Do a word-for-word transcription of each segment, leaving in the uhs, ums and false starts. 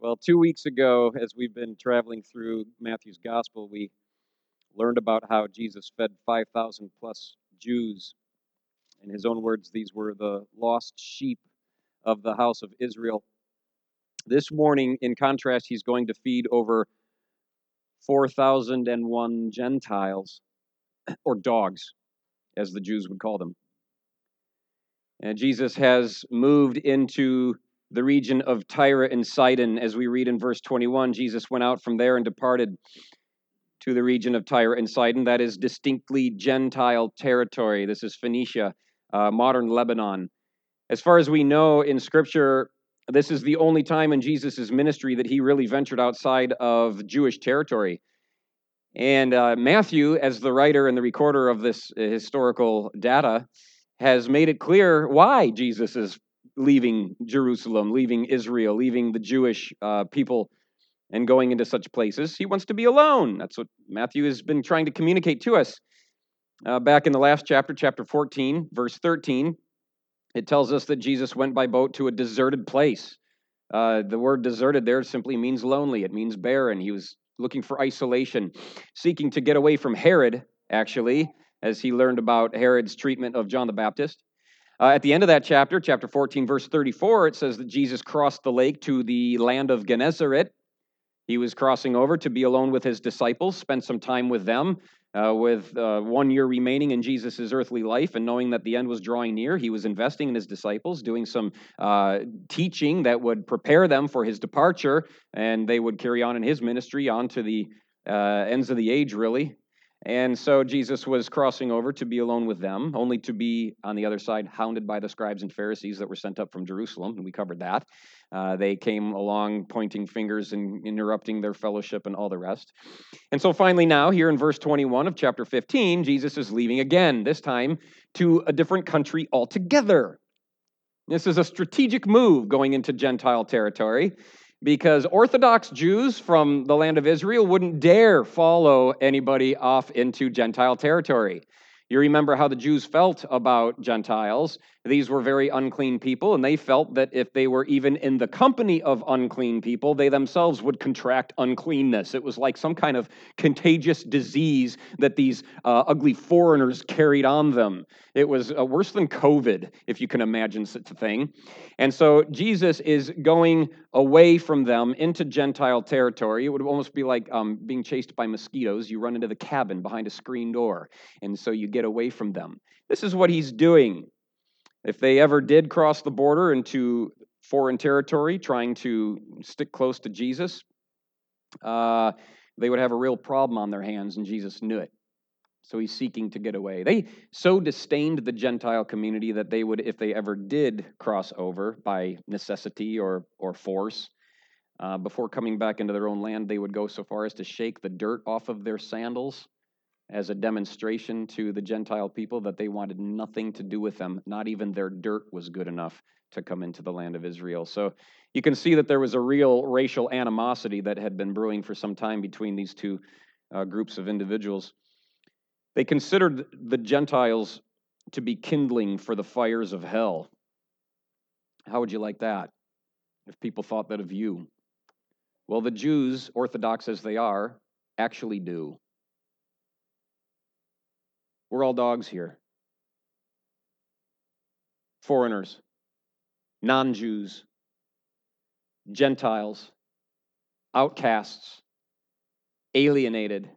Well, two weeks ago, as we've been traveling through Matthew's Gospel, we learned about how Jesus fed five thousand plus Jews. In his own words, these were the lost sheep of the house of Israel. This morning, in contrast, he's going to feed over four thousand one Gentiles, or dogs, as the Jews would call them. And Jesus has moved into the region of Tyre and Sidon. As we read in verse twenty-one, Jesus went out from there and departed to the region of Tyre and Sidon. That is distinctly Gentile territory. This is Phoenicia, uh, modern Lebanon. As far as we know in Scripture, this is the only time in Jesus' ministry that he really ventured outside of Jewish territory. And uh, Matthew, as the writer and the recorder of this historical data, has made it clear why Jesus is leaving Jerusalem, leaving Israel, leaving the Jewish uh, people and going into such places. He wants to be alone. That's what Matthew has been trying to communicate to us. Uh, back in the last chapter, chapter fourteen, verse thirteen, it tells us that Jesus went by boat to a deserted place. Uh, the word deserted there simply means lonely. It means barren. He was looking for isolation, seeking to get away from Herod, actually, as he learned about Herod's treatment of John the Baptist. Uh, at the end of that chapter, chapter fourteen, verse thirty-four, it says that Jesus crossed the lake to the land of Gennesaret. He was crossing over to be alone with his disciples, spend some time with them, uh, with uh, one year remaining in Jesus' earthly life, and knowing that the end was drawing near, he was investing in his disciples, doing some uh, teaching that would prepare them for his departure, and they would carry on in his ministry on to the uh, ends of the age, really. And so Jesus was crossing over to be alone with them, only to be on the other side hounded by the scribes and Pharisees that were sent up from Jerusalem, and we covered that. Uh, they came along pointing fingers and interrupting their fellowship and all the rest. And so finally now, here in verse twenty-one of chapter fifteen, Jesus is leaving again, this time to a different country altogether. This is a strategic move going into Gentile territory, because Orthodox Jews from the land of Israel wouldn't dare follow anybody off into Gentile territory. You remember how the Jews felt about Gentiles. These were very unclean people, and they felt that if they were even in the company of unclean people, they themselves would contract uncleanness. It was like some kind of contagious disease that these uh, ugly foreigners carried on them. It was uh, worse than COVID, if you can imagine such a thing. And so Jesus is going away from them into Gentile territory. It would almost be like um, being chased by mosquitoes. You run into the cabin behind a screen door, and so you get away from them. This is what he's doing. If they ever did cross the border into foreign territory, trying to stick close to Jesus, uh, they would have a real problem on their hands, and Jesus knew it. So he's seeking to get away. They so disdained the Gentile community that they would, if they ever did cross over by necessity or, or force, uh, before coming back into their own land, they would go so far as to shake the dirt off of their sandals as a demonstration to the Gentile people that they wanted nothing to do with them. Not even their dirt was good enough to come into the land of Israel. So you can see that there was a real racial animosity that had been brewing for some time between these two uh, groups of individuals. They considered the Gentiles to be kindling for the fires of hell. How would you like that if people thought that of you? Well, the Jews, Orthodox as they are, actually do. We're all dogs here. Foreigners, non-Jews, Gentiles, outcasts, alienated.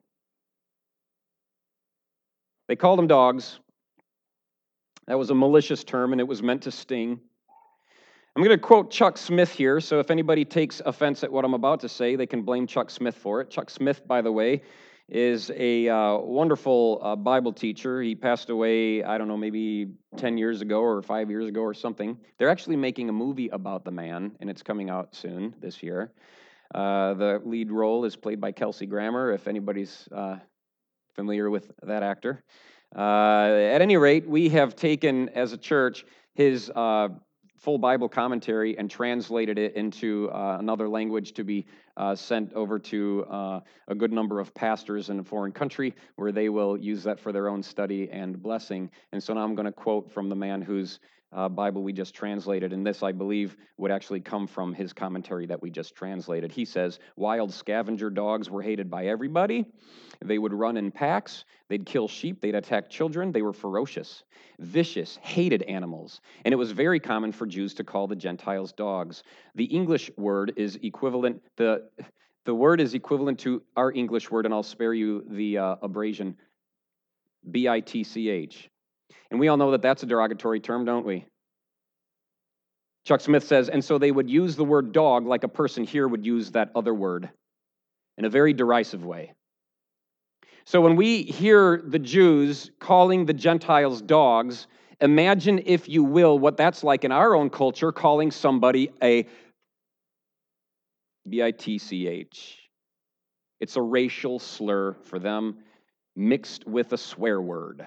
They called them dogs. That was a malicious term, and it was meant to sting. I'm going to quote Chuck Smith here, so if anybody takes offense at what I'm about to say, they can blame Chuck Smith for it. Chuck Smith, by the way, is a uh, wonderful uh, Bible teacher. He passed away, I don't know, maybe ten years ago or five years ago or something. They're actually making a movie about the man, and it's coming out soon this year. Uh, the lead role is played by Kelsey Grammer, if anybody's uh, familiar with that actor. Uh, at any rate, we have taken, as a church, his uh, full Bible commentary and translated it into uh, another language to be uh, sent over to uh, a good number of pastors in a foreign country where they will use that for their own study and blessing. And so now I'm going to quote from the man whose uh, Bible we just translated, and this, I believe, would actually come from his commentary that we just translated. He says, wild scavenger dogs were hated by everybody. They would run in packs. They'd kill sheep. They'd attack children. They were ferocious, vicious, hated animals. And it was very common for Jews to call the Gentiles dogs. The English word is equivalent, the, the word is equivalent to our English word, and I'll spare you the uh, abrasion, B I T C H. And we all know that that's a derogatory term, don't we? Chuck Smith says, and so they would use the word dog like a person here would use that other word in a very derisive way. So when we hear the Jews calling the Gentiles dogs, imagine, if you will, what that's like in our own culture, calling somebody a B I T C H. It's a racial slur for them, mixed with a swear word.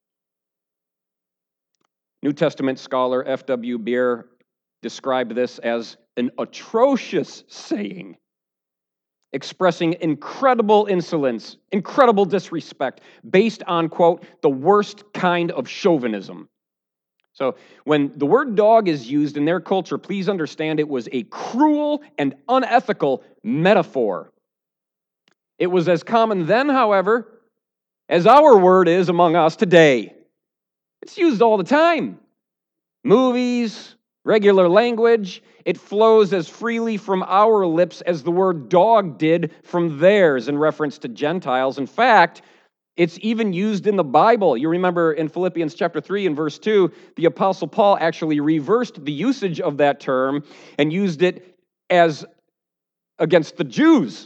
New Testament scholar F W Beer described this as an atrocious saying, expressing incredible insolence, incredible disrespect, based on, quote, the worst kind of chauvinism. So when the word dog is used in their culture, please understand it was a cruel and unethical metaphor. It was as common then, however, as our word is among us today. It's used all the time. Movies, regular language, it flows as freely from our lips as the word dog did from theirs in reference to Gentiles. In fact, it's even used in the Bible. You remember in Philippians chapter three and verse two, the Apostle Paul actually reversed the usage of that term and used it as against the Jews.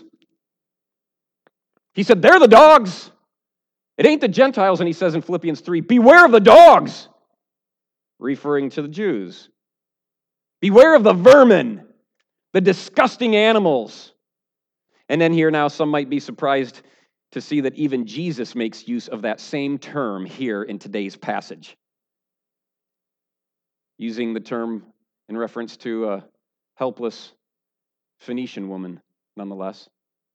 He said, they're the dogs. It ain't the Gentiles. And he says in Philippians three, beware of the dogs, referring to the Jews. Beware of the vermin, the disgusting animals. And then here now, some might be surprised to see that even Jesus makes use of that same term here in today's passage, using the term in reference to a helpless Phoenician woman, nonetheless.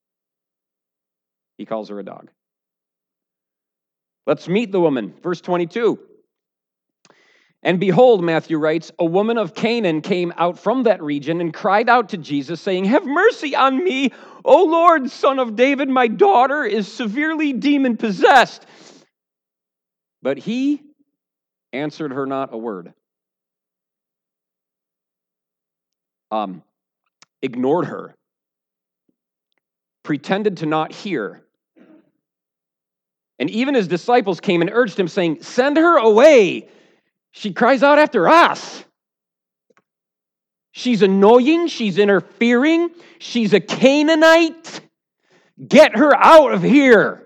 He calls her a dog. Let's meet the woman. Verse twenty-two. And behold, Matthew writes, a woman of Canaan came out from that region and cried out to Jesus, saying, have mercy on me, O Lord, Son of David, my daughter is severely demon-possessed. But he answered her not a word. Um, ignored her. Pretended to not hear. And even his disciples came and urged him, saying, send her away. She cries out after us. She's annoying. She's interfering. She's a Canaanite. Get her out of here.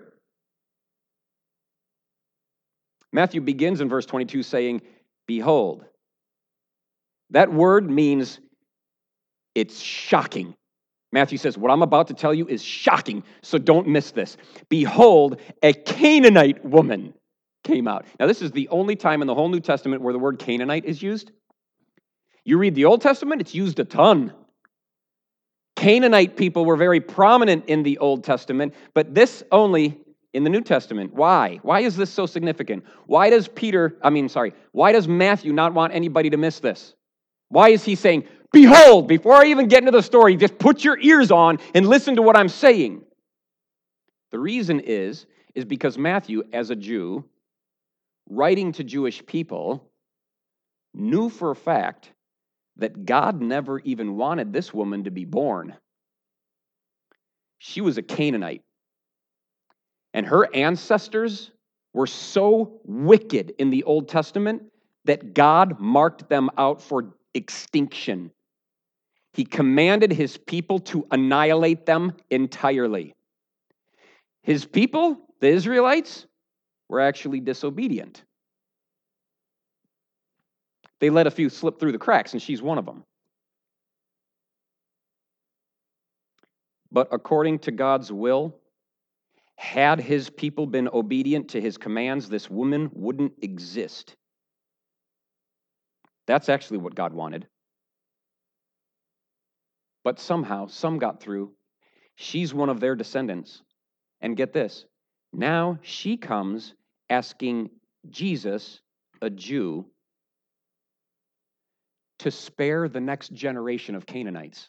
Matthew begins in verse twenty-two saying, behold. That word means it's shocking. Matthew says, what I'm about to tell you is shocking, so don't miss this. Behold, a Canaanite woman came out. Now, this is the only time in the whole New Testament where the word Canaanite is used. You read the Old Testament, it's used a ton. Canaanite people were very prominent in the Old Testament, but this only in the New Testament. Why? Why is this so significant? Why does Peter, I mean, sorry, why does Matthew not want anybody to miss this? Why is he saying, behold, before I even get into the story, just put your ears on and listen to what I'm saying? The reason is, is because Matthew, as a Jew, writing to Jewish people, knew for a fact that God never even wanted this woman to be born. She was a Canaanite. And her ancestors were so wicked in the Old Testament that God marked them out for extinction. He commanded his people to annihilate them entirely. His people, the Israelites, were actually disobedient. They let a few slip through the cracks, and she's one of them. But according to God's will, had his people been obedient to his commands, this woman wouldn't exist. That's actually what God wanted. But somehow, some got through. She's one of their descendants. And get this, now she comes asking Jesus, a Jew, to spare the next generation of Canaanites.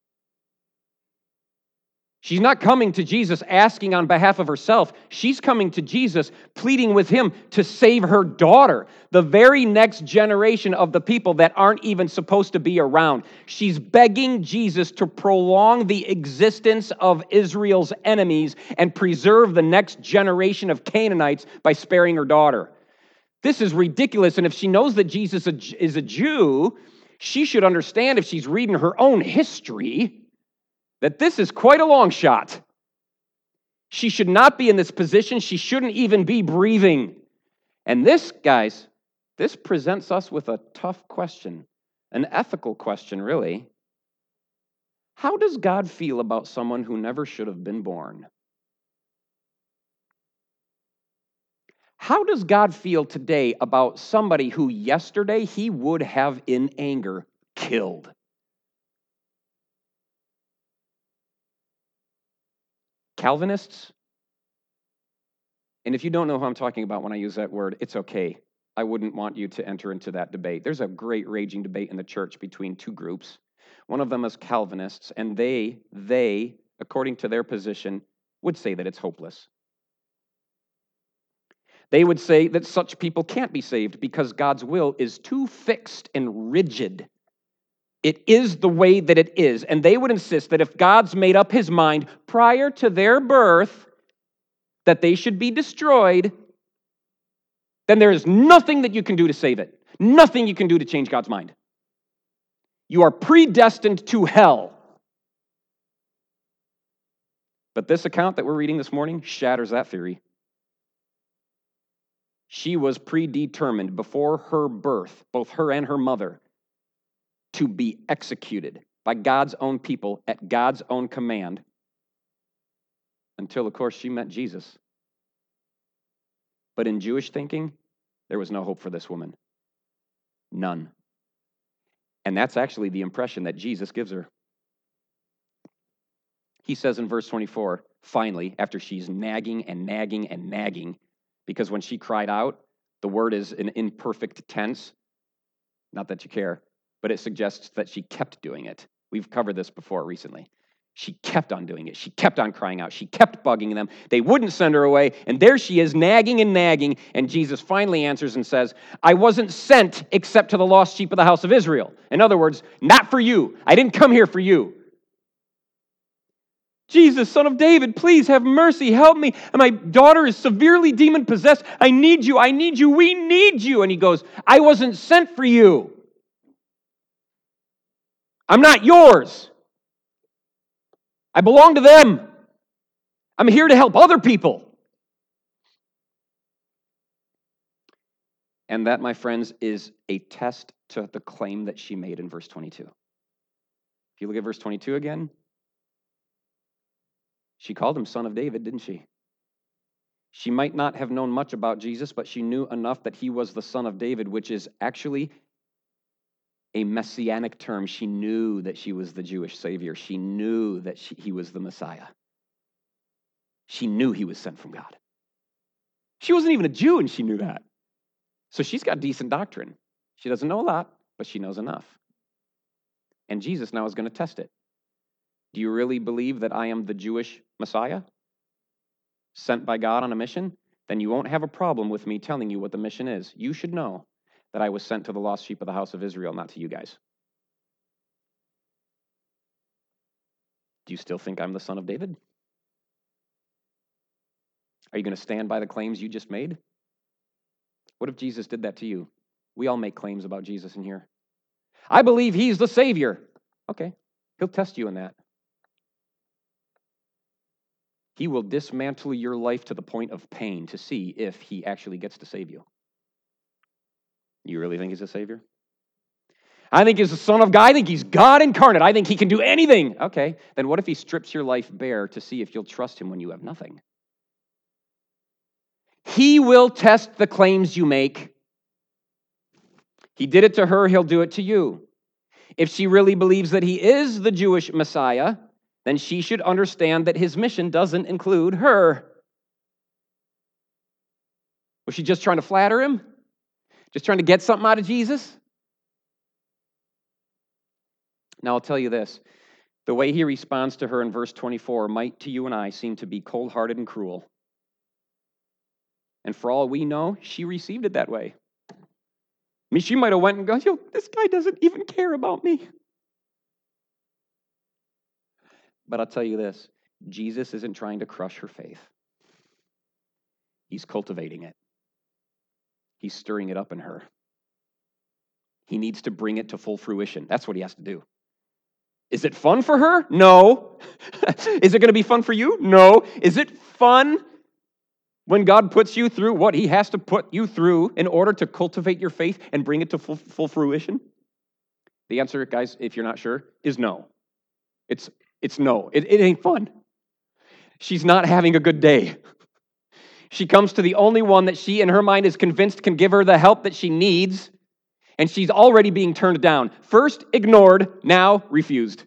She's not coming to Jesus asking on behalf of herself. She's coming to Jesus pleading with him to save her daughter, the very next generation of the people that aren't even supposed to be around. She's begging Jesus to prolong the existence of Israel's enemies and preserve the next generation of Canaanites by sparing her daughter. This is ridiculous, and if she knows that Jesus is a Jew, she should understand, if she's reading her own history, that this is quite a long shot. She should not be in this position. She shouldn't even be breathing. And this, guys, this presents us with a tough question, an ethical question, really. How does God feel about someone who never should have been born? How does God feel today about somebody who yesterday he would have, in anger, killed? Calvinists, and if you don't know who I'm talking about when I use that word, it's okay. I wouldn't want you to enter into that debate. There's a great raging debate in the church between two groups. One of them is Calvinists, and they, they, according to their position, would say that it's hopeless. They would say that such people can't be saved because God's will is too fixed and rigid. It is the way that it is. And they would insist that if God's made up his mind prior to their birth that they should be destroyed, then there is nothing that you can do to save it. Nothing you can do to change God's mind. You are predestined to hell. But this account that we're reading this morning shatters that theory. She was predetermined before her birth, both her and her mother, to be executed by God's own people at God's own command, until, of course, she met Jesus. But in Jewish thinking, there was no hope for this woman. None. And that's actually the impression that Jesus gives her. He says in verse twenty-four, finally, after she's nagging and nagging and nagging, because when she cried out, the word is in imperfect tense. Not that you care, but it suggests that she kept doing it. We've covered this before recently. She kept on doing it. She kept on crying out. She kept bugging them. They wouldn't send her away, and there she is, nagging and nagging, and Jesus finally answers and says, I wasn't sent except to the lost sheep of the house of Israel. In other words, not for you. I didn't come here for you. Jesus, Son of David, please have mercy, help me. And my daughter is severely demon-possessed. I need you, I need you, we need you. And he goes, I wasn't sent for you. I'm not yours. I belong to them. I'm here to help other people. And that, my friends, is a test to the claim that she made in verse twenty-two. If you look at verse twenty-two again, she called him Son of David, didn't she? She might not have known much about Jesus, but she knew enough that he was the Son of David, which is actually a messianic term. She knew that she was the Jewish Savior. She knew that she, he was the Messiah. She knew he was sent from God. She wasn't even a Jew, and she knew that. So she's got decent doctrine. She doesn't know a lot, but she knows enough. And Jesus now is going to test it. Do you really believe that I am the Jewish Messiah, sent by God on a mission? Then you won't have a problem with me telling you what the mission is. You should know that I was sent to the lost sheep of the house of Israel, not to you guys. Do you still think I'm the Son of David? Are you going to stand by the claims you just made? What if Jesus did that to you? We all make claims about Jesus in here. I believe he's the Savior. Okay, he'll test you in that. He will dismantle your life to the point of pain to see if he actually gets to save you. You really think he's a Savior? I think he's the Son of God. I think he's God incarnate. I think he can do anything. Okay, then what if he strips your life bare to see if you'll trust him when you have nothing? He will test the claims you make. He did it to her, he'll do it to you. If she really believes that he is the Jewish Messiah, then she should understand that his mission doesn't include her. Was she just trying to flatter him? Just trying to get something out of Jesus? Now, I'll tell you this. The way he responds to her in verse twenty-four might to you and I seem to be cold-hearted and cruel. And for all we know, she received it that way. I mean, she might have went and gone, yo, this guy doesn't even care about me. But I'll tell you this, Jesus isn't trying to crush her faith. He's cultivating it. He's stirring it up in her. He needs to bring it to full fruition. That's what he has to do. Is it fun for her? No. Is it going to be fun for you? No. Is it fun when God puts you through what he has to put you through in order to cultivate your faith and bring it to full, full fruition? The answer, guys, if you're not sure, is no. It's, it's no. It, it ain't fun. She's not having a good day. She comes to the only one that she, in her mind, is convinced can give her the help that she needs, and she's already being turned down. First ignored, now refused.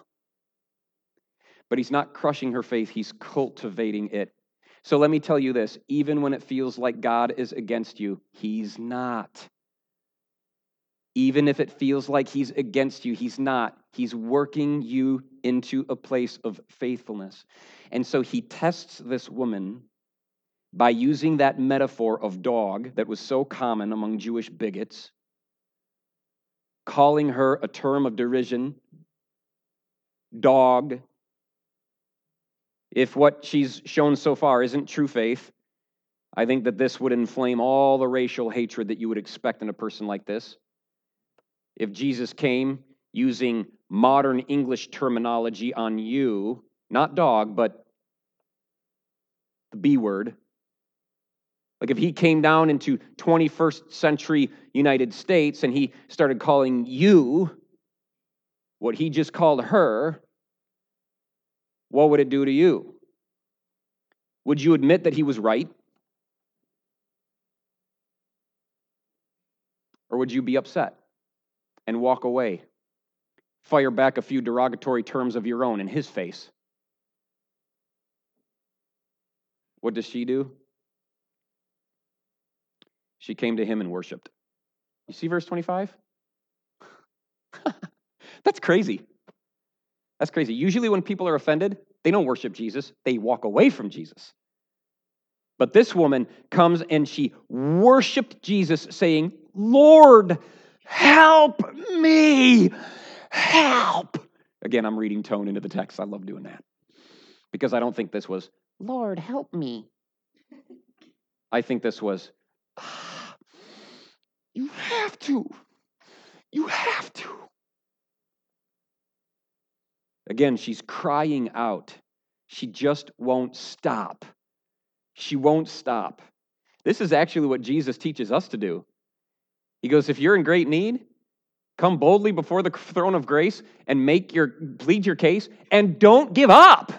But he's not crushing her faith, he's cultivating it. So let me tell you this, even when it feels like God is against you, he's not. Even if it feels like he's against you, he's not. He's working you into a place of faithfulness. And so he tests this woman by using that metaphor of dog that was so common among Jewish bigots, calling her a term of derision, dog. If what she's shown so far isn't true faith, I think that this would inflame all the racial hatred that you would expect in a person like this. If Jesus came using modern English terminology on you, not dog, but the B word, like if he came down into twenty-first century United States and he started calling you what he just called her, what would it do to you? Would you admit that he was right? Or would you be upset and walk away, fire back a few derogatory terms of your own in his face? What does she do? She came to him and worshiped. You see verse twenty-five? That's crazy. That's crazy. Usually when people are offended, they don't worship Jesus. They walk away from Jesus. But this woman comes and she worshiped Jesus saying, Lord, help me. Help. Again, I'm reading tone into the text. I love doing that. Because I don't think this was, Lord, help me. I think this was, ah, you have to. You have to. Again, she's crying out. She just won't stop. She won't stop. This is actually what Jesus teaches us to do. He goes, if you're in great need, come boldly before the throne of grace and make your plead your case, and don't give up.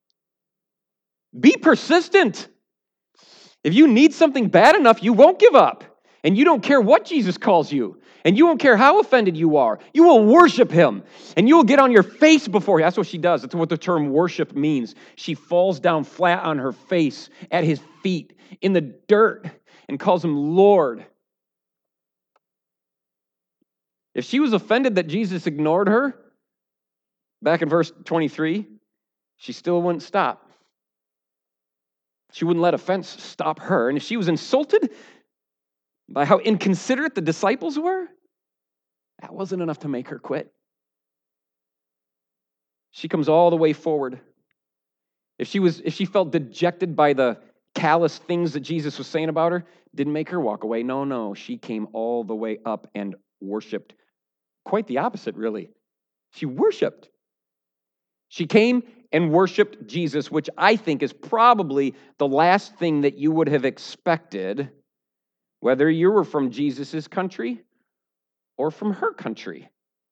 Be persistent. If you need something bad enough, you won't give up. And you don't care what Jesus calls you. And you won't care how offended you are. You will worship him. And you will get on your face before him. That's what she does. That's what the term worship means. She falls down flat on her face at his feet in the dirt and calls him Lord. If she was offended that Jesus ignored her, back in verse twenty-three, she still wouldn't stop. She wouldn't let offense stop her. And if she was insulted by how inconsiderate the disciples were, that wasn't enough to make her quit. She comes all the way forward. If she was, if she felt dejected by the callous things that Jesus was saying about her, didn't make her walk away. No, no, she came all the way up and worshiped. Quite the opposite, really. She worshiped. She came and worshiped Jesus, which I think is probably the last thing that you would have expected, whether you were from Jesus' country or from her country.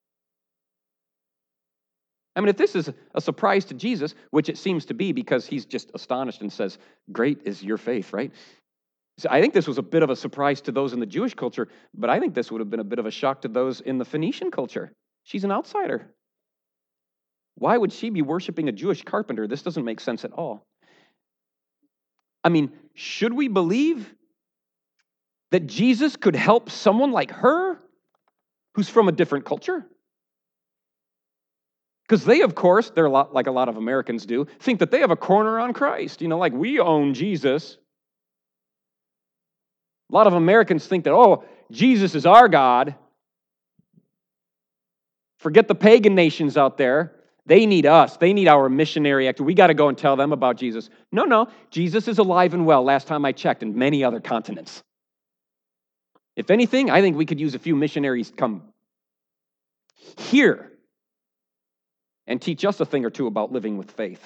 I mean, if this is a surprise to Jesus, which it seems to be because he's just astonished and says, great is your faith, right? So I think this was a bit of a surprise to those in the Jewish culture, but I think this would have been a bit of a shock to those in the Phoenician culture. She's an outsider. Why would she be worshiping a Jewish carpenter? This doesn't make sense at all. I mean, should we believe that Jesus could help someone like her who's from a different culture? Because they, of course, they're a lot like a lot of Americans do, think that they have a corner on Christ. You know, like we own Jesus. A lot of Americans think that, oh, Jesus is our God. Forget the pagan nations out there. They need us. They need our missionary act. We got to go and tell them about Jesus. No, no. Jesus is alive and well, last time I checked, in many other continents. If anything, I think we could use a few missionaries to come here and teach us a thing or two about living with faith.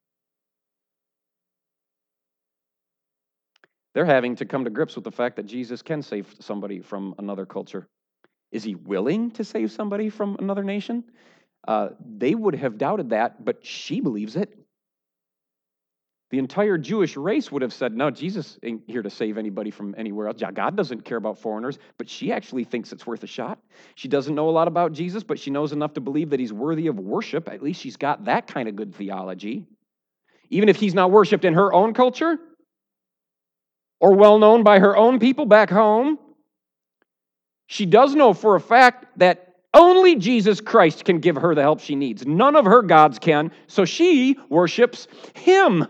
They're having to come to grips with the fact that Jesus can save somebody from another culture. Is he willing to save somebody from another nation? Uh, they would have doubted that, but she believes it. The entire Jewish race would have said, no, Jesus ain't here to save anybody from anywhere else. God doesn't care about foreigners, but she actually thinks it's worth a shot. She doesn't know a lot about Jesus, but she knows enough to believe that he's worthy of worship. At least she's got that kind of good theology. Even if he's not worshiped in her own culture or well known by her own people back home, she does know for a fact that only Jesus Christ can give her the help she needs. None of her gods can, so she worships him.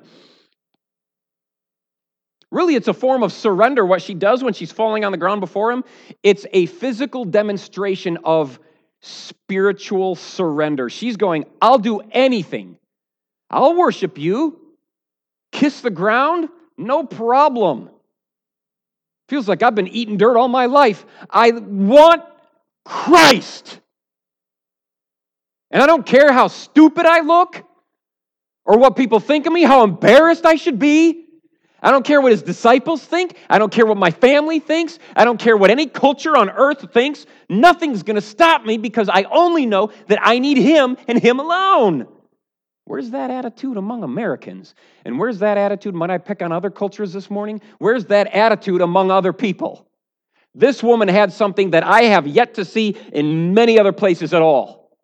Really, it's a form of surrender. What she does when she's falling on the ground before him, it's a physical demonstration of spiritual surrender. She's going, I'll do anything. I'll worship you. Kiss the ground, no problem. Feels like I've been eating dirt all my life. I want Christ. And I don't care how stupid I look or what people think of me, how embarrassed I should be. I don't care what his disciples think. I don't care what my family thinks. I don't care what any culture on earth thinks. Nothing's going to stop me because I only know that I need him and him alone. Where's that attitude among Americans? And where's that attitude, might I pick on other cultures this morning? Where's that attitude among other people? This woman had something that I have yet to see in many other places at all.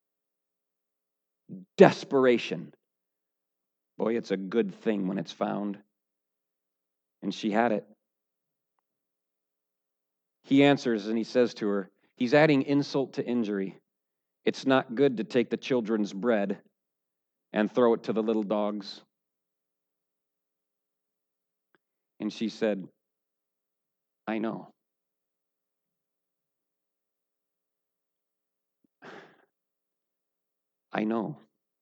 Desperation. Boy, it's a good thing when it's found. And she had it. He answers and he says to her, he's adding insult to injury. It's not good to take the children's bread and throw it to the little dogs. And she said, I know. I know.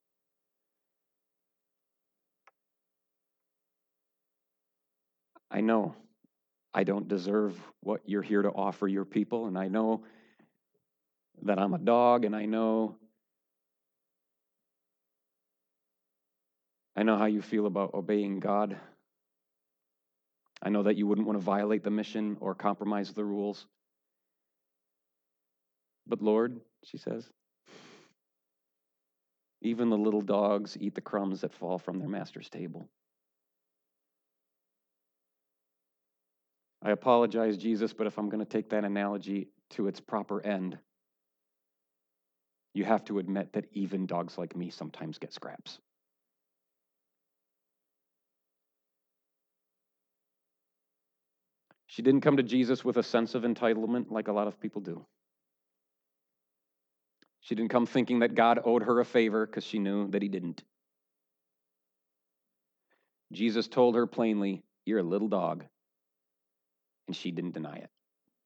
I know I don't deserve what you're here to offer your people, and I know that I'm a dog, and I know I know how you feel about obeying God. I know that you wouldn't want to violate the mission or compromise the rules. But Lord, she says, even the little dogs eat the crumbs that fall from their master's table. I apologize, Jesus, but if I'm going to take that analogy to its proper end, you have to admit that even dogs like me sometimes get scraps. She didn't come to Jesus with a sense of entitlement like a lot of people do. She didn't come thinking that God owed her a favor because she knew that he didn't. Jesus told her plainly, you're a little dog, and she didn't deny it.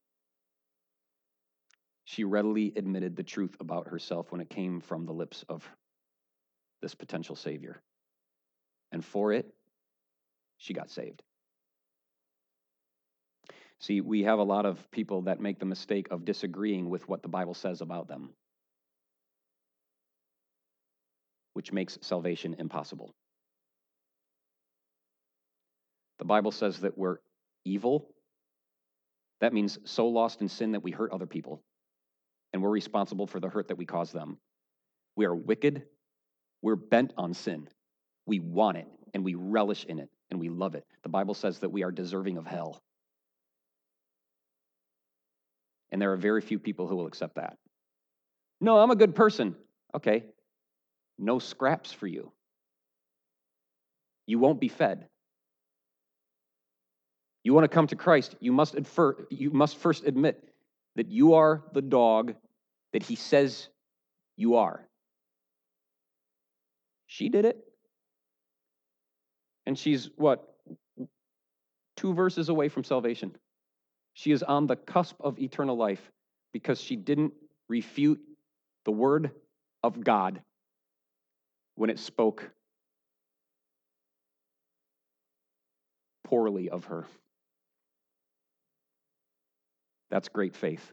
She readily admitted the truth about herself when it came from the lips of this potential Savior. And for it, she got saved. See, we have a lot of people that make the mistake of disagreeing with what the Bible says about them, which makes salvation impossible. The Bible says that we're evil. That means so lost in sin that we hurt other people, and we're responsible for the hurt that we cause them. We are wicked. We're bent on sin. We want it, and we relish in it, and we love it. The Bible says that we are deserving of hell. And there are very few people who will accept that. No, I'm a good person. Okay. No scraps for you. You won't be fed. You want to come to Christ, you must infer, you must first admit that you are the dog that he says you are. She did it. And she's, what, two verses away from salvation. She is on the cusp of eternal life because she didn't refute the word of God when it spoke poorly of her. That's great faith.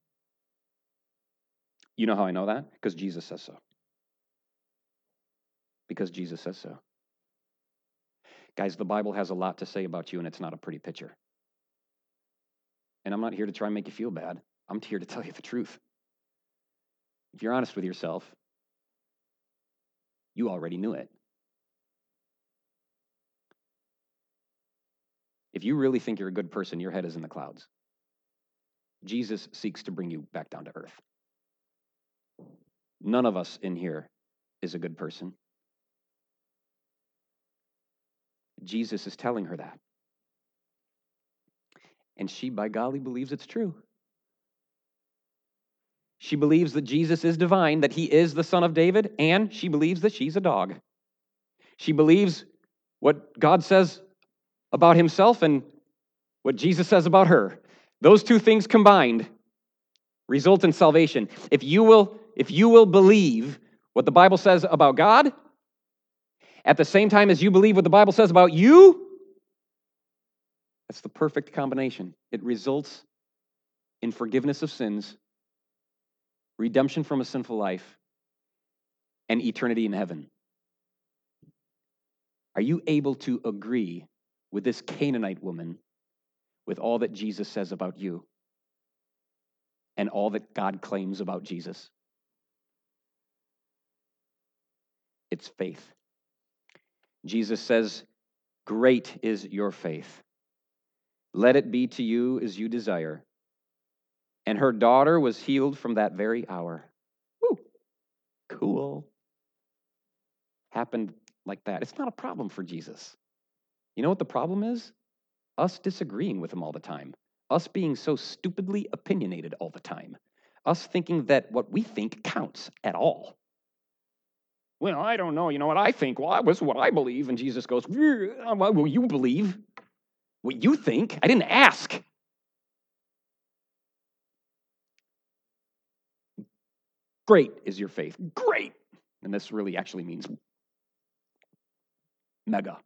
You know how I know that? Because Jesus says so. Because Jesus says so. Guys, the Bible has a lot to say about you, and it's not a pretty picture. And I'm not here to try and make you feel bad. I'm here to tell you the truth. If you're honest with yourself, you already knew it. If you really think you're a good person, your head is in the clouds. Jesus seeks to bring you back down to earth. None of us in here is a good person. Jesus is telling her that. And she, by golly, believes it's true. She believes that Jesus is divine, that he is the Son of David, and she believes that she's a dog. She believes what God says about himself and what Jesus says about her. Those two things combined result in salvation. If you will, if you will believe what the Bible says about God, at the same time as you believe what the Bible says about you, that's the perfect combination. It results in forgiveness of sins, redemption from a sinful life, and eternity in heaven. Are you able to agree with this Canaanite woman with all that Jesus says about you and all that God claims about Jesus? It's faith. Jesus says, "Great is your faith. Let it be to you as you desire." And her daughter was healed from that very hour. Woo! Cool. Happened like that. It's not a problem for Jesus. You know what the problem is? Us disagreeing with him all the time. Us being so stupidly opinionated all the time. Us thinking that what we think counts at all. Well, I don't know. You know what I think? Well, that was what I believe. And Jesus goes, what will you believe? What you think? I didn't ask. Great is your faith. Great. And this really actually means mega.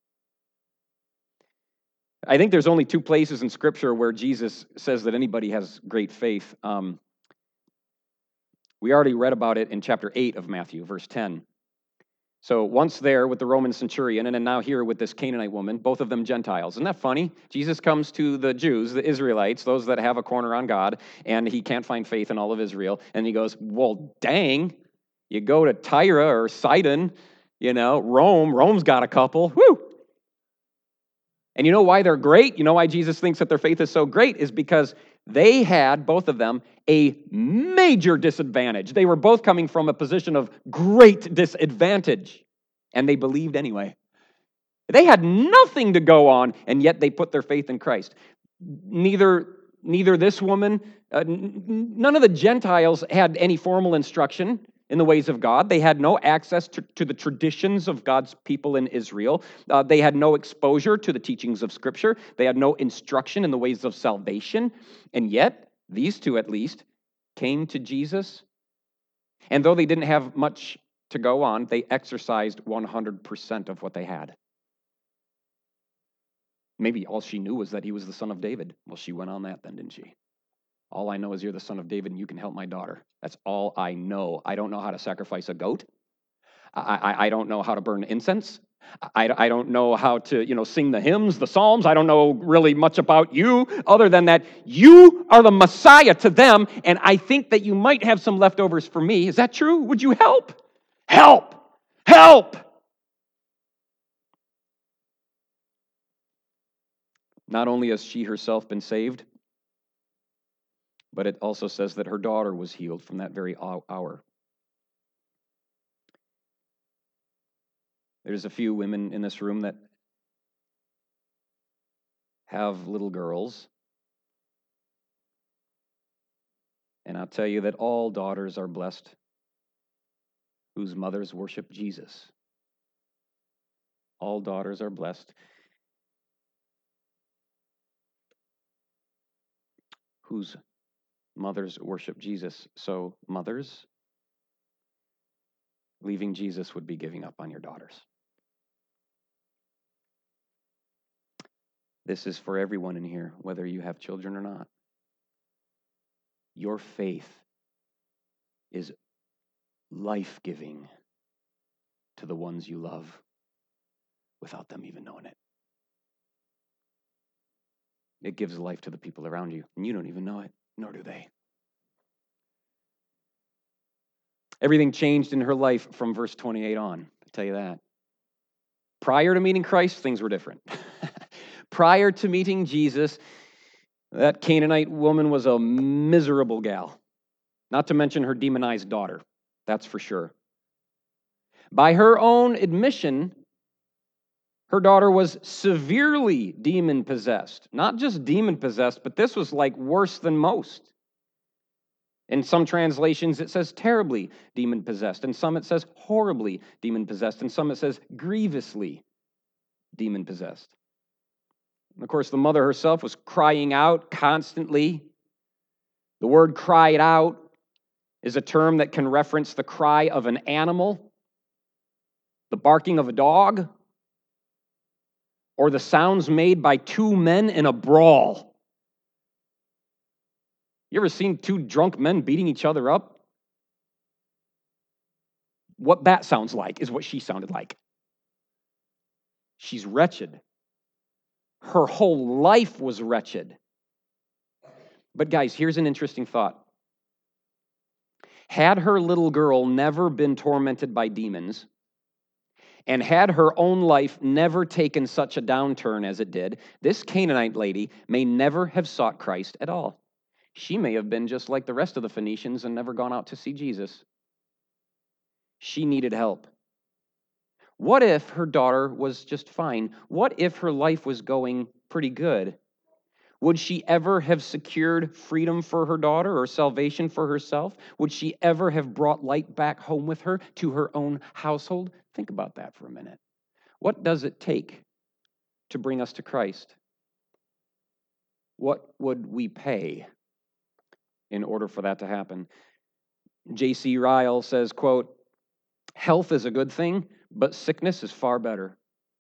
I think there's only two places in Scripture where Jesus says that anybody has great faith. Um, we already read about it in chapter eight of Matthew, verse ten. So once there with the Roman centurion, and then now here with this Canaanite woman, both of them Gentiles. Isn't that funny? Jesus comes to the Jews, the Israelites, those that have a corner on God, and he can't find faith in all of Israel. And he goes, well, dang, you go to Tyre or Sidon, you know, Rome, Rome's got a couple. Woo! And you know why they're great? You know why Jesus thinks that their faith is so great? Is because they had, both of them, a major disadvantage. They were both coming from a position of great disadvantage, and they believed anyway. They had nothing to go on, and yet they put their faith in Christ. Neither, neither this woman, uh, n- none of the Gentiles had any formal instruction in the ways of God. They had no access to, to the traditions of God's people in Israel. Uh, they had no exposure to the teachings of Scripture. They had no instruction in the ways of salvation. And yet, these two at least came to Jesus. And though they didn't have much to go on, they exercised one hundred percent of what they had. Maybe all she knew was that he was the son of David. Well, she went on that then, didn't she? All I know is you're the son of David and you can help my daughter. That's all I know. I don't know how to sacrifice a goat. I, I, I don't know how to burn incense. I, I don't know how to, you know, sing the hymns, the psalms. I don't know really much about you other than that you are the Messiah to them, and I think that you might have some leftovers for me. Is that true? Would you help? Help! Help! Not only has she herself been saved, but it also says that her daughter was healed from that very hour. There's a few women in this room that have little girls. And I'll tell you that all daughters are blessed whose mothers worship Jesus. All daughters are blessed whose mothers worship Jesus. So, mothers, leaving Jesus would be giving up on your daughters. This is for everyone in here, whether you have children or not. Your faith is life-giving to the ones you love without them even knowing it. It gives life to the people around you, and you don't even know it, nor do they. Everything changed in her life from verse twenty-eight on, I tell you that. Prior to meeting Christ, things were different. Prior to meeting Jesus, that Canaanite woman was a miserable gal, not to mention her demonized daughter, that's for sure. By her own admission, her daughter was severely demon-possessed. Not just demon-possessed, but this was like worse than most. In some translations, it says terribly demon-possessed. In some, it says horribly demon-possessed. In some, it says grievously demon-possessed. And of course, the mother herself was crying out constantly. The word cried out is a term that can reference the cry of an animal, the barking of a dog, or the sounds made by two men in a brawl. You ever seen two drunk men beating each other up? What that sounds like is what she sounded like. She's wretched. Her whole life was wretched. But guys, here's an interesting thought. Had her little girl never been tormented by demons, and had her own life never taken such a downturn as it did, this Canaanite lady may never have sought Christ at all. She may have been just like the rest of the Phoenicians and never gone out to see Jesus. She needed help. What if her daughter was just fine? What if her life was going pretty good? Would she ever have secured freedom for her daughter or salvation for herself? Would she ever have brought light back home with her to her own household? Think about that for a minute. What does it take to bring us to Christ? What would we pay in order for that to happen? J C Ryle says, quote, "Health is a good thing, but sickness is far better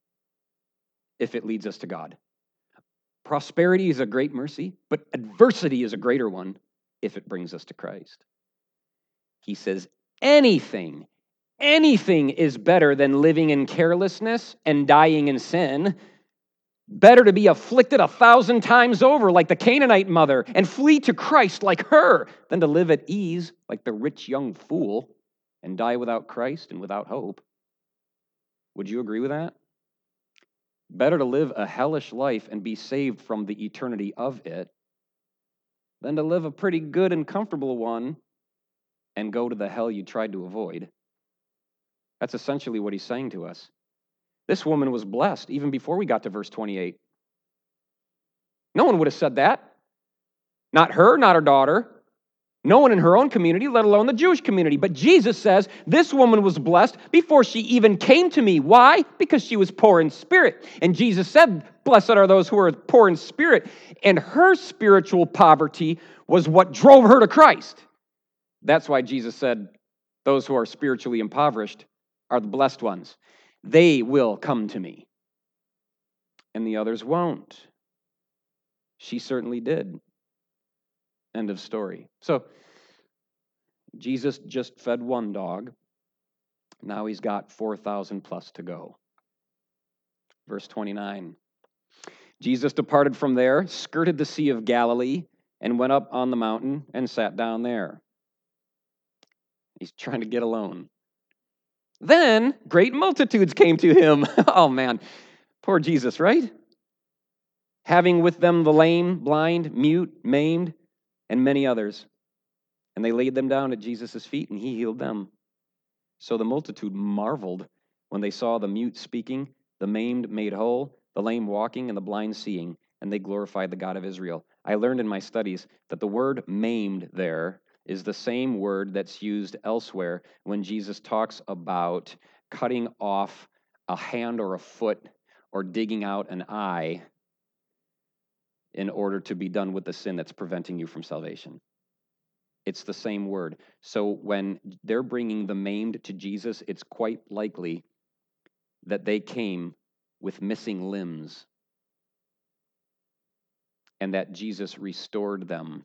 if it leads us to God. Prosperity is a great mercy, but adversity is a greater one if it brings us to Christ." He says, anything, anything is better than living in carelessness and dying in sin. Better to be afflicted a thousand times over like the Canaanite mother and flee to Christ like her than to live at ease like the rich young fool and die without Christ and without hope. Would you agree with that? Better to live a hellish life and be saved from the eternity of it than to live a pretty good and comfortable one and go to the hell you tried to avoid. That's essentially what he's saying to us. This woman was blessed even before we got to verse twenty-eight. No one would have said that. Not her, not her daughter. No one in her own community, let alone the Jewish community. But Jesus says this woman was blessed before she even came to me. Why? Because she was poor in spirit. And Jesus said, blessed are those who are poor in spirit. And her spiritual poverty was what drove her to Christ. That's why Jesus said, those who are spiritually impoverished are the blessed ones. They will come to me. And the others won't. She certainly did. End of story. So, Jesus just fed one dog. Now he's got four thousand plus to go. Verse twenty-nine. Jesus departed from there, skirted the Sea of Galilee, and went up on the mountain and sat down there. He's trying to get alone. Then great multitudes came to him. Oh man, poor Jesus, right? Having with them the lame, blind, mute, maimed, and many others. And they laid them down at Jesus' feet, and he healed them. So the multitude marveled when they saw the mute speaking, the maimed made whole, the lame walking, and the blind seeing, and they glorified the God of Israel. I learned in my studies that the word maimed there is the same word that's used elsewhere when Jesus talks about cutting off a hand or a foot or digging out an eye in order to be done with the sin that's preventing you from salvation. It's the same word. So when they're bringing the maimed to Jesus, it's quite likely that they came with missing limbs and that Jesus restored them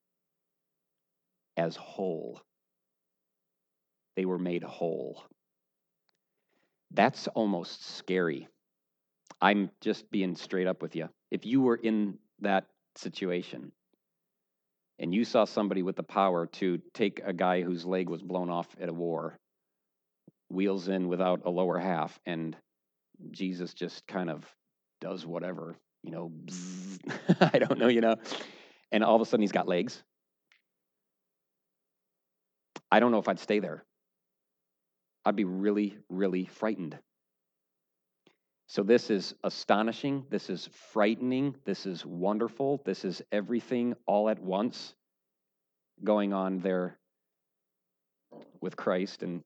as whole. They were made whole. That's almost scary. I'm just being straight up with you. If you were in that situation and you saw somebody with the power to take a guy whose leg was blown off at a war, wheels in without a lower half, and Jesus just kind of does whatever, you know, bzzz, I don't know, you know, and all of a sudden he's got legs. I don't know if I'd stay there. I'd be really, really frightened. So this is astonishing. This is frightening. This is wonderful. This is everything all at once going on there with Christ. And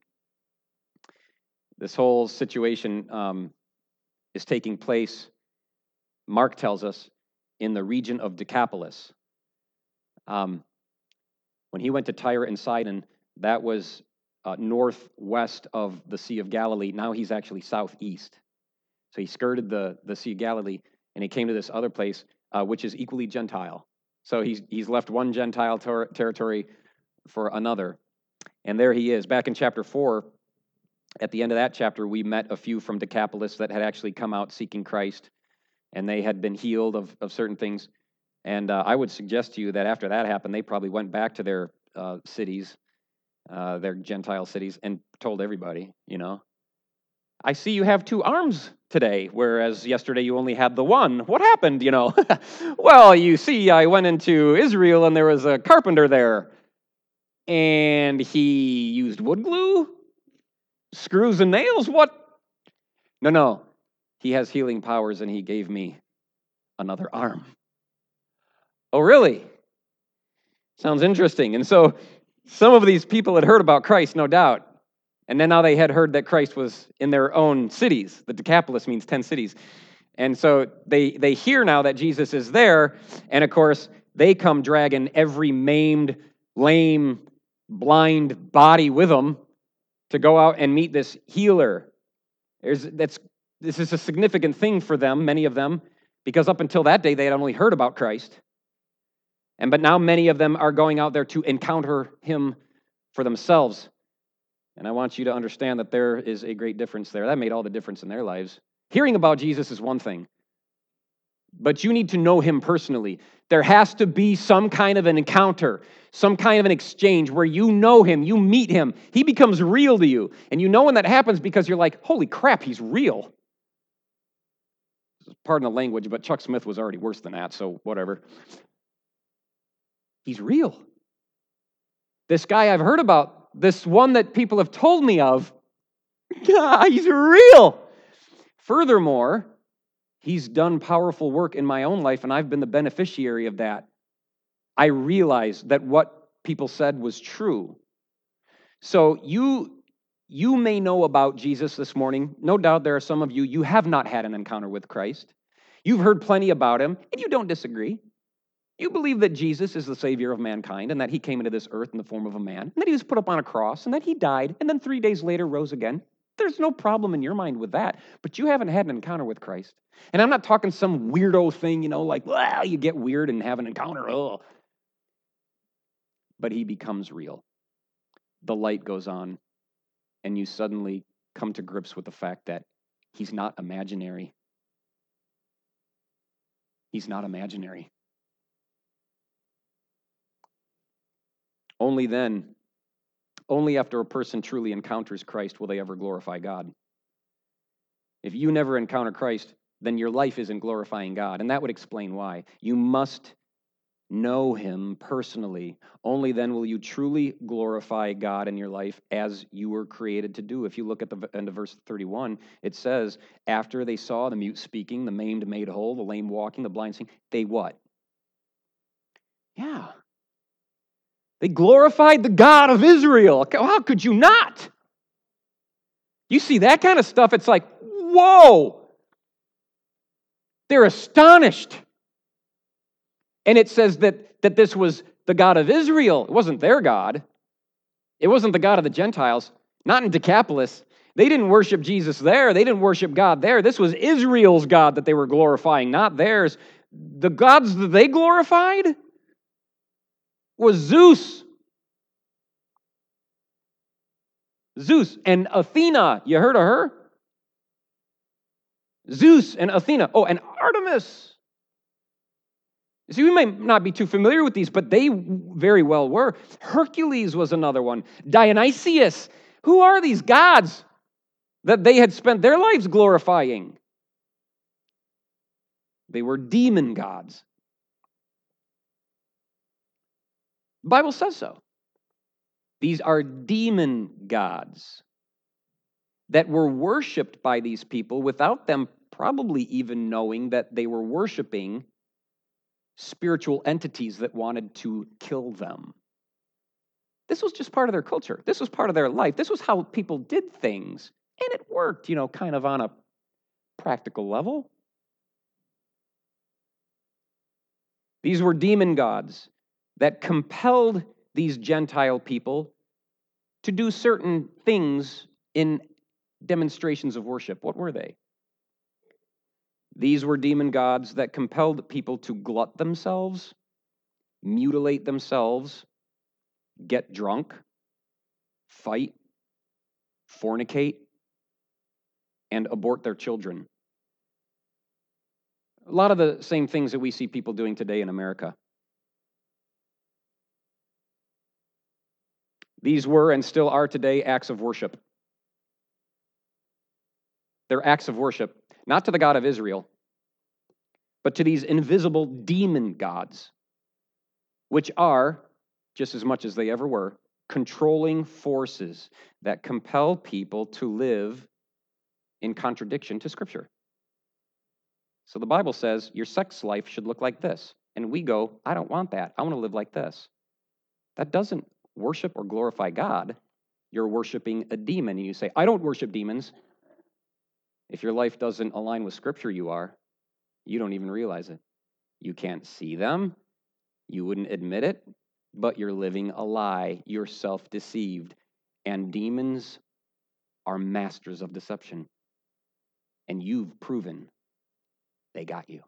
this whole situation um, is taking place, Mark tells us, in the region of Decapolis. Um, when he went to Tyre and Sidon, that was uh, northwest of the Sea of Galilee. Now he's actually southeast. So he skirted the, the Sea of Galilee, and he came to this other place, uh, which is equally Gentile. So he's he's left one Gentile ter- territory for another. And there he is. Back in chapter four, at the end of that chapter, we met a few from Decapolis that had actually come out seeking Christ, and they had been healed of, of certain things. And uh, I would suggest to you that after that happened, they probably went back to their uh, cities, uh, their Gentile cities, and told everybody, you know, I see you have two arms today, whereas yesterday you only had the one. What happened, you know? Well, you see, I went into Israel and there was a carpenter there, and he used wood glue, screws and nails. What? No, no. He has healing powers, and he gave me another arm. Oh, really? Sounds interesting. And so some of these people had heard about Christ, no doubt. And then now they had heard that Christ was in their own cities. The Decapolis means ten cities. And so they, they hear now that Jesus is there. And of course, they come dragging every maimed, lame, blind body with them to go out and meet this healer. There's, that's, this is a significant thing for them, many of them, because up until that day, they had only heard about Christ. And but now many of them are going out there to encounter him for themselves. And I want you to understand that there is a great difference there. That made all the difference in their lives. Hearing about Jesus is one thing, but you need to know him personally. There has to be some kind of an encounter, some kind of an exchange where you know him, you meet him, he becomes real to you. And you know when that happens because you're like, holy crap, he's real. Pardon the language, but Chuck Smith was already worse than that, so whatever. He's real. This guy I've heard about, this one that people have told me of, he's real. Furthermore, he's done powerful work in my own life, and I've been the beneficiary of that. I realize that what people said was true. So you, you may know about Jesus this morning. No doubt there are some of you, you have not had an encounter with Christ. You've heard plenty about him, and you don't disagree. You believe that Jesus is the Savior of mankind and that he came into this earth in the form of a man, and that he was put up on a cross, and that he died, and then three days later rose again. There's no problem in your mind with that, but you haven't had an encounter with Christ. And I'm not talking some weirdo thing, you know, like, well, you get weird and have an encounter, oh. But he becomes real. The light goes on, and you suddenly come to grips with the fact that he's not imaginary. He's not imaginary. Only then, only after a person truly encounters Christ will they ever glorify God. If you never encounter Christ, then your life isn't glorifying God, and that would explain why. You must know him personally. Only then will you truly glorify God in your life as you were created to do. If you look at the end of verse thirty-one, it says, after they saw the mute speaking, the maimed made whole, the lame walking, the blind seeing, they what? Yeah. They glorified the God of Israel. How could you not? You see that kind of stuff, it's like, whoa! They're astonished. And it says that, that this was the God of Israel. It wasn't their God. It wasn't the God of the Gentiles. Not in Decapolis. They didn't worship Jesus there. They didn't worship God there. This was Israel's God that they were glorifying, not theirs. The gods that they glorified was Zeus. Zeus and Athena. You heard of her? Zeus and Athena. Oh, and Artemis. See, we may not be too familiar with these, but they very well were. Hercules was another one. Dionysius. Who are these gods that they had spent their lives glorifying? They were demon gods. The Bible says so. These are demon gods that were worshipped by these people without them probably even knowing that they were worshiping spiritual entities that wanted to kill them. This was just part of their culture. This was part of their life. This was how people did things. And it worked, you know, kind of on a practical level. These were demon gods that compelled these Gentile people to do certain things in demonstrations of worship. What were they? These were demon gods that compelled people to glut themselves, mutilate themselves, get drunk, fight, fornicate, and abort their children. A lot of the same things that we see people doing today in America. These were and still are today acts of worship. They're acts of worship, not to the God of Israel, but to these invisible demon gods, which are, just as much as they ever were, controlling forces that compel people to live in contradiction to Scripture. So the Bible says your sex life should look like this. And we go, I don't want that. I want to live like this. That doesn't worship or glorify God. You're worshiping a demon. And you say, I don't worship demons. If your life doesn't align with Scripture, you are. You don't even realize it. You can't see them. You wouldn't admit it. But you're living a lie. You're self-deceived. And demons are masters of deception. And you've proven they got you.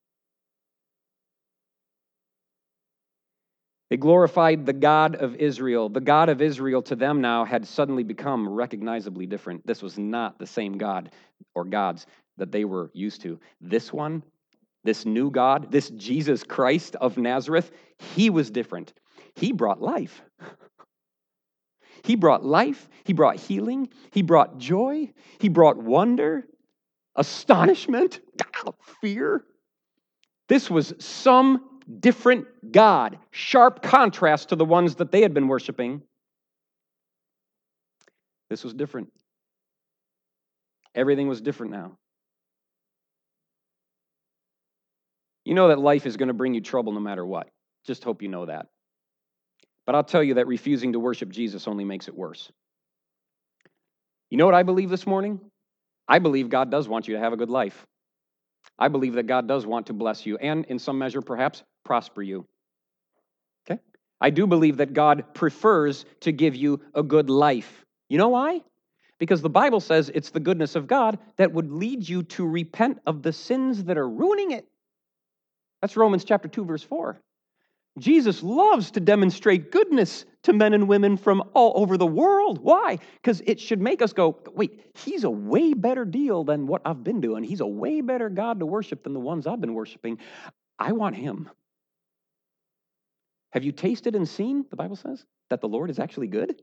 They glorified the God of Israel. The God of Israel to them now had suddenly become recognizably different. This was not the same God or gods that they were used to. This one, this new God, this Jesus Christ of Nazareth, he was different. He brought life. He brought life. He brought healing. He brought joy. He brought wonder, astonishment, fear. This was some different God, sharp contrast to the ones that they had been worshiping. This was different. Everything was different now. You know that life is going to bring you trouble no matter what. Just hope you know that. But I'll tell you that refusing to worship Jesus only makes it worse. You know what I believe this morning? I believe God does want you to have a good life. I believe that God does want to bless you and, in some measure, perhaps, prosper you. Okay? I do believe that God prefers to give you a good life. You know why? Because the Bible says it's the goodness of God that would lead you to repent of the sins that are ruining it. That's Romans chapter two, verse four. Jesus loves to demonstrate goodness to men and women from all over the world. Why? Because it should make us go, wait, he's a way better deal than what I've been doing. He's a way better God to worship than the ones I've been worshiping. I want him. Have you tasted and seen, the Bible says, that the Lord is actually good?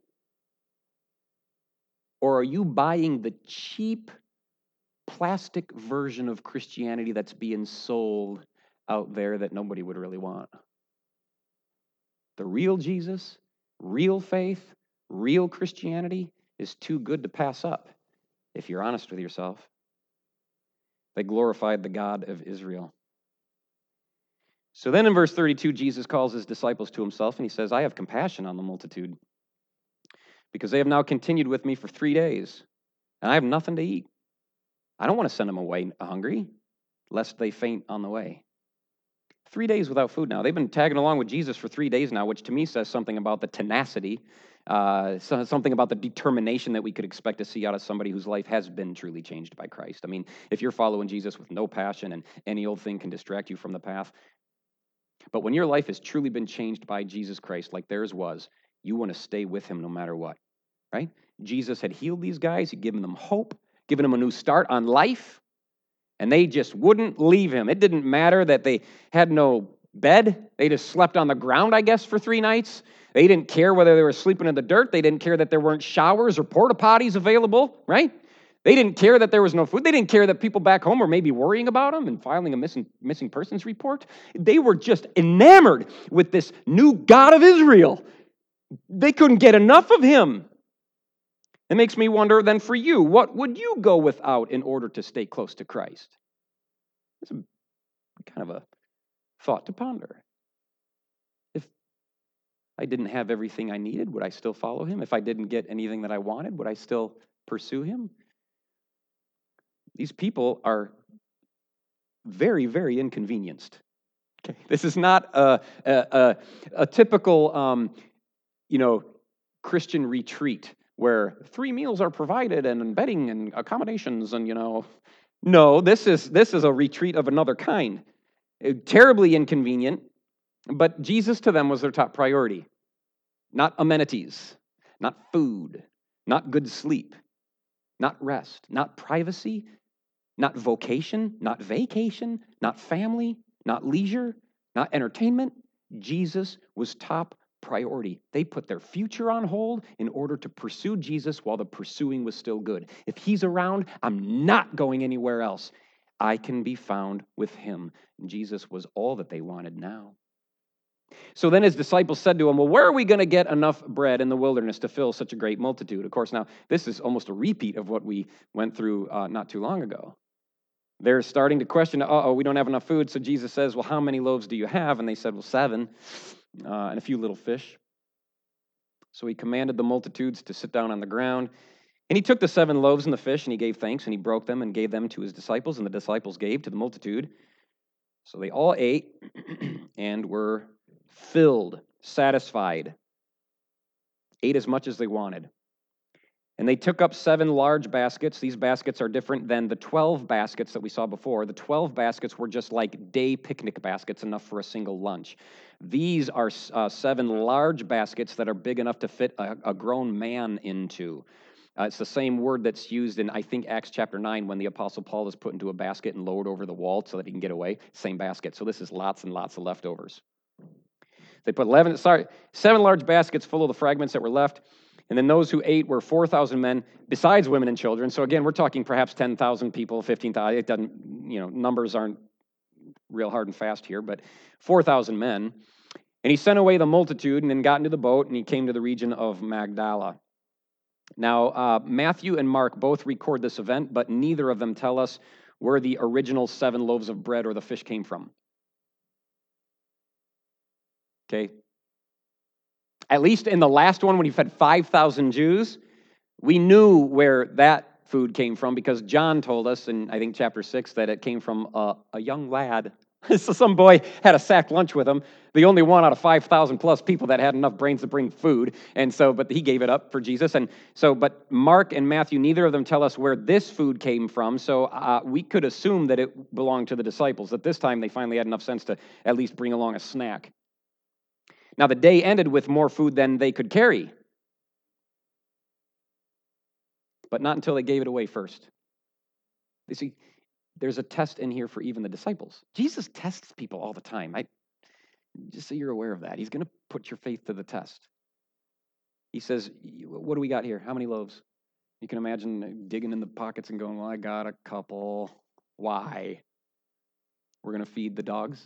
Or are you buying the cheap plastic version of Christianity that's being sold out there that nobody would really want? The real Jesus, real faith, real Christianity is too good to pass up, if you're honest with yourself. They glorified the God of Israel. So then in verse thirty-two, Jesus calls his disciples to himself, and he says, I have compassion on the multitude, because they have now continued with me for three days, and I have nothing to eat. I don't want to send them away hungry, lest they faint on the way. Three days without food now. They've been tagging along with Jesus for three days now, which to me says something about the tenacity, uh, so- something about the determination that we could expect to see out of somebody whose life has been truly changed by Christ. I mean, if you're following Jesus with no passion and any old thing can distract you from the path, but when your life has truly been changed by Jesus Christ, like theirs was, you want to stay with him no matter what, right? Jesus had healed these guys. He'd given them hope, given them a new start on life, and they just wouldn't leave him. It didn't matter that they had no bed. They just slept on the ground, I guess, for three nights. They didn't care whether they were sleeping in the dirt. They didn't care that there weren't showers or porta potties available, right? They didn't care that there was no food. They didn't care that people back home were maybe worrying about them and filing a missing, missing persons report. They were just enamored with this new God of Israel. They couldn't get enough of him. It makes me wonder then for you, what would you go without in order to stay close to Christ? It's a kind of a thought to ponder. If I didn't have everything I needed, would I still follow him? If I didn't get anything that I wanted, would I still pursue him? These people are very, very inconvenienced. Okay, this is not a a, a, a typical, um, you know, Christian retreat where three meals are provided and bedding and accommodations and, you know, no, this is this is a retreat of another kind. Uh, Terribly inconvenient, but Jesus to them was their top priority. Not amenities, not food, not good sleep, not rest, not privacy, not vocation, not vacation, not family, not leisure, not entertainment. Jesus was top priority. They put their future on hold in order to pursue Jesus while the pursuing was still good. If he's around, I'm not going anywhere else. I can be found with him. Jesus was all that they wanted now. So then his disciples said to him, well, where are we going to get enough bread in the wilderness to fill such a great multitude? Of course, now, this is almost a repeat of what we went through uh, not too long ago. They're starting to question, uh-oh, we don't have enough food. So Jesus says, well, how many loaves do you have? And they said, well, seven, uh, and a few little fish. So he commanded the multitudes to sit down on the ground. And he took the seven loaves and the fish, and he gave thanks, and he broke them and gave them to his disciples, and the disciples gave to the multitude. So they all ate and were filled, satisfied, ate as much as they wanted. And they took up seven large baskets. These baskets are different than the twelve baskets that we saw before. The twelve baskets were just like day picnic baskets, enough for a single lunch. These are uh, seven large baskets that are big enough to fit a, a grown man into. Uh, it's the same word that's used in, I think, Acts chapter nine, when the Apostle Paul is put into a basket and lowered over the wall so that he can get away. Same basket. So this is lots and lots of leftovers. They put eleven, sorry, seven large baskets full of the fragments that were left. And then those who ate were four thousand men, besides women and children. So again, we're talking perhaps ten thousand people, fifteen thousand. It doesn't, you know, numbers aren't real hard and fast here, but four thousand men. And he sent away the multitude and then got into the boat, and he came to the region of Magdala. Now, uh, Matthew and Mark both record this event, but neither of them tell us where the original seven loaves of bread or the fish came from. Okay? At least in the last one, when he fed five thousand Jews, we knew where that food came from because John told us in, I think, chapter six, that it came from a, a young lad. So some boy had a sack lunch with him, the only one out of five thousand plus people that had enough brains to bring food. And so, but he gave it up for Jesus. And so, but Mark and Matthew, neither of them tell us where this food came from. So uh, we could assume that it belonged to the disciples, that this time they finally had enough sense to at least bring along a snack. Now, the day ended with more food than they could carry, but not until they gave it away first. You see, there's a test in here for even the disciples. Jesus tests people all the time. I, just so you're aware of that. He's going to put your faith to the test. He says, what do we got here? How many loaves? You can imagine digging in the pockets and going, well, I got a couple. Why? We're going to feed the dogs?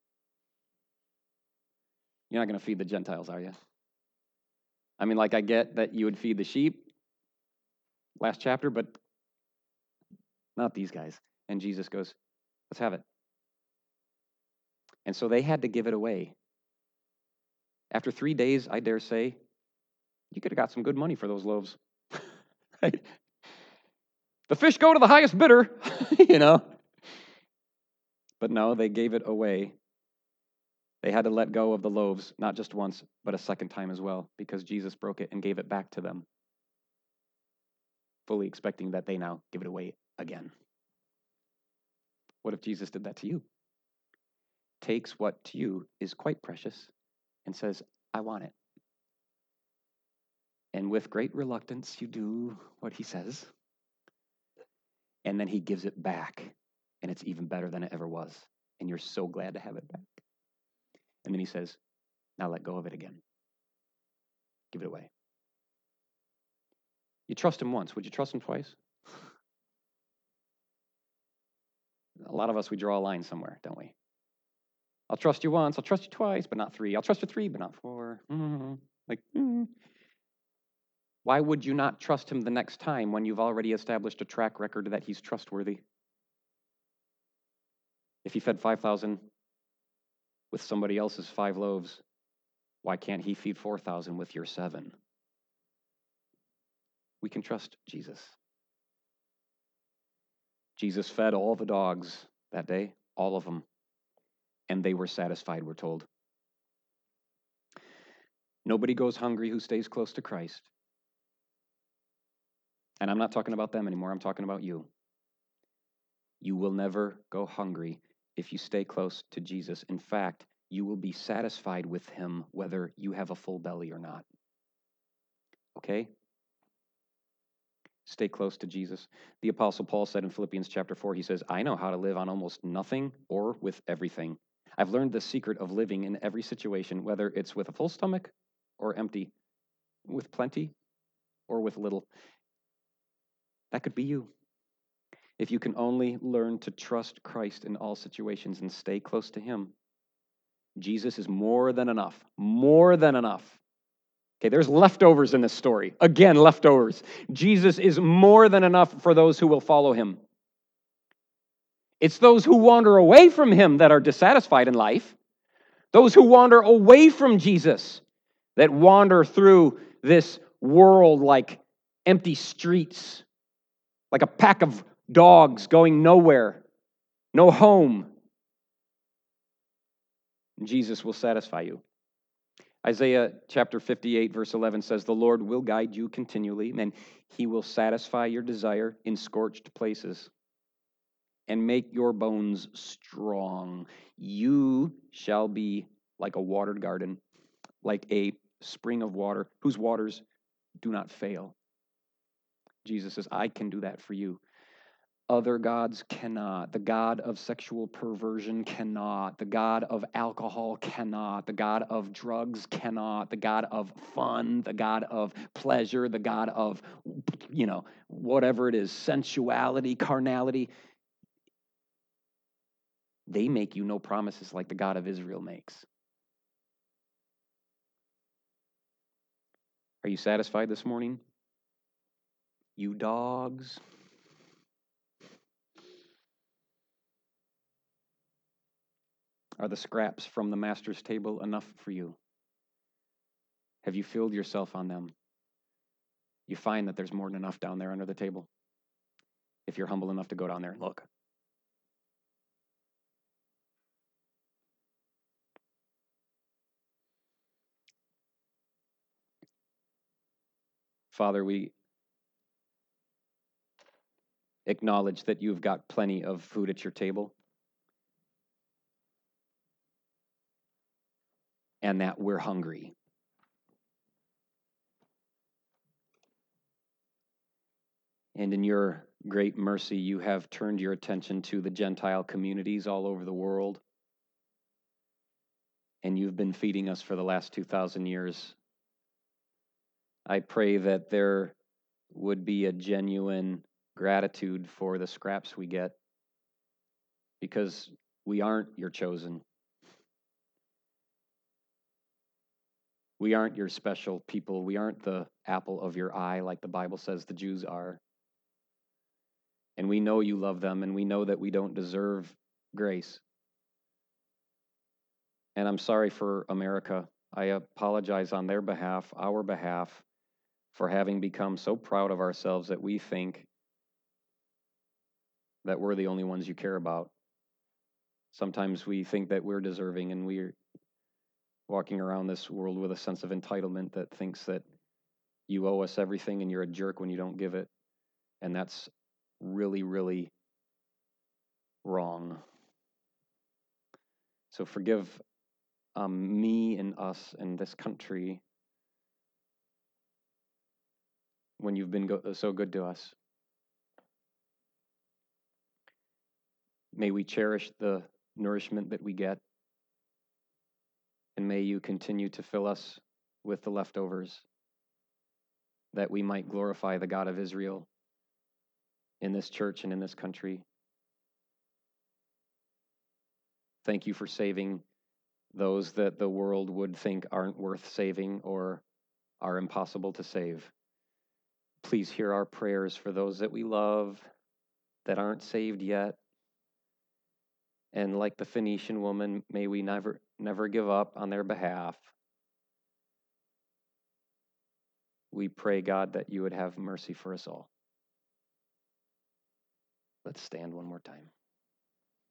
You're not going to feed the Gentiles, are you? I mean, like, I get that you would feed the sheep, last chapter, but not these guys. And Jesus goes, let's have it. And so they had to give it away. After three days, I dare say, you could have got some good money for those loaves. Right? The fish go to the highest bidder, you know. But no, they gave it away. They had to let go of the loaves, not just once, but a second time as well, because Jesus broke it and gave it back to them, fully expecting that they now give it away again. What if Jesus did that to you? Takes what to you is quite precious and says, I want it. And with great reluctance, you do what he says. And then he gives it back, and it's even better than it ever was. And you're so glad to have it back. And then he says, now let go of it again. Give it away. You trust him once. Would you trust him twice? A lot of us, we draw a line somewhere, don't we? I'll trust you once. I'll trust you twice, but not three. I'll trust you three, but not four. Mm-hmm. Like, mm-hmm. Why would you not trust him the next time when you've already established a track record that he's trustworthy? If he fed five thousand with somebody else's five loaves, why can't he feed four thousand with your seven? We can trust Jesus. Jesus fed all the dogs that day, all of them, and they were satisfied, we're told. Nobody goes hungry who stays close to Christ. And I'm not talking about them anymore, I'm talking about you. You will never go hungry if you stay close to Jesus. In fact, you will be satisfied with him whether you have a full belly or not. Okay? Stay close to Jesus. The Apostle Paul said in Philippians chapter four, he says, I know how to live on almost nothing or with everything. I've learned the secret of living in every situation, whether it's with a full stomach or empty, with plenty or with little. That could be you. If you can only learn to trust Christ in all situations and stay close to him, Jesus is more than enough. More than enough. Okay, there's leftovers in this story. Again, leftovers. Jesus is more than enough for those who will follow him. It's those who wander away from him that are dissatisfied in life. Those who wander away from Jesus that wander through this world like empty streets, like a pack of dogs going nowhere, no home. Jesus will satisfy you. Isaiah chapter fifty-eight, verse eleven says, the Lord will guide you continually, and he will satisfy your desire in scorched places and make your bones strong. You shall be like a watered garden, like a spring of water, whose waters do not fail. Jesus says, I can do that for you. Other gods cannot. The God of sexual perversion cannot. The God of alcohol cannot. The God of drugs cannot. The God of fun, the God of pleasure, the God of, you know, whatever it is, sensuality, carnality. They make you no promises like the God of Israel makes. Are you satisfied this morning? You dogs. Are the scraps from the master's table enough for you? Have you filled yourself on them? You find that there's more than enough down there under the table if you're humble enough to go down there and look. Father, we acknowledge that you've got plenty of food at your table and that we're hungry. And in your great mercy, you have turned your attention to the Gentile communities all over the world. And you've been feeding us for the last two thousand years. I pray that there would be a genuine gratitude for the scraps we get, because we aren't your chosen. We aren't your special people. We aren't the apple of your eye like the Bible says the Jews are. And we know you love them, and we know that we don't deserve grace. And I'm sorry for America. I apologize on their behalf, our behalf, for having become so proud of ourselves that we think that we're the only ones you care about. Sometimes we think that we're deserving, and we're walking around this world with a sense of entitlement that thinks that you owe us everything and you're a jerk when you don't give it. And that's really, really wrong. So forgive um, me and us and this country when you've been go- so good to us. May we cherish the nourishment that we get, and may you continue to fill us with the leftovers, that we might glorify the God of Israel in this church and in this country. Thank you for saving those that the world would think aren't worth saving or are impossible to save. Please hear our prayers for those that we love that aren't saved yet. And like the Phoenician woman, may we never, never give up on their behalf. We pray, God, that you would have mercy for us all. Let's stand one more time.